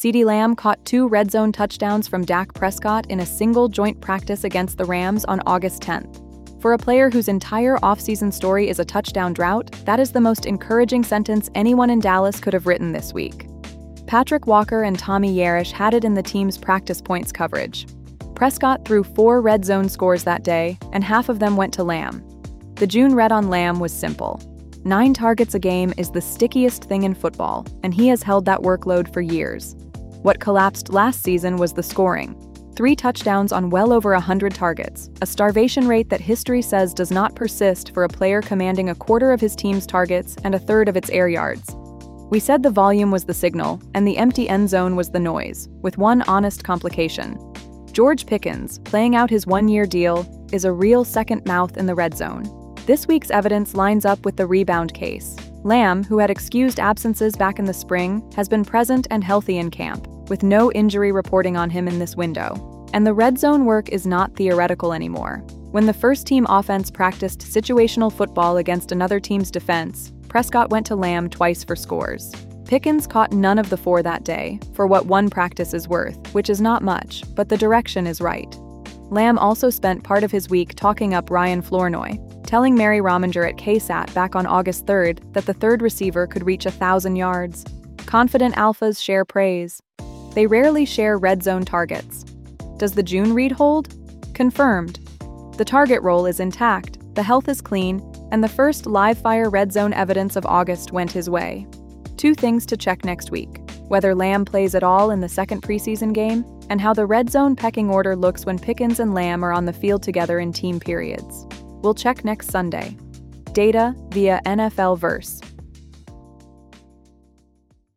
CeeDee Lamb caught 2 red zone touchdowns from Dak Prescott in a single joint practice against the Rams on August 10th. For a player whose entire offseason story is a touchdown drought, that is the most encouraging sentence anyone in Dallas could have written this week. Patrick Walker and Tommy Yarish had it in the team's practice points coverage. Prescott threw 4 red zone scores that day, and half of them went to Lamb. The June read on Lamb was simple. 9 targets a game is the stickiest thing in football, and he has held that workload for years. What collapsed last season was the scoring. 3 touchdowns on well over 100 targets, a starvation rate that history says does not persist for a player commanding a quarter of his team's targets and a third of its air yards. We said the volume was the signal, and the empty end zone was the noise, with one honest complication. George Pickens, playing out his 1-year deal, is a real second mouth in the red zone. This week's evidence lines up with the rebound case. Lamb, who had excused absences back in the spring, has been present and healthy in camp, with no injury reporting on him in this window. And the red zone work is not theoretical anymore. When the first-team offense practiced situational football against another team's defense, Prescott went to Lamb twice for scores. Pickens caught none of the 4 that day, for what one practice is worth, which is not much, but the direction is right. Lamb also spent part of his week talking up Ryan Flournoy, telling Mary Rominger at KSAT back on August 3rd that the third receiver could reach 1,000 yards. Confident alphas share praise. They rarely share red zone targets. Does the June read hold? Confirmed. The target roll is intact, the health is clean, and the first live-fire red zone evidence of August went his way. 2 things to check next week: whether Lamb plays at all in the second preseason game, and how the red zone pecking order looks when Pickens and Lamb are on the field together in team periods. We'll check next Sunday. Data via NFL Verse.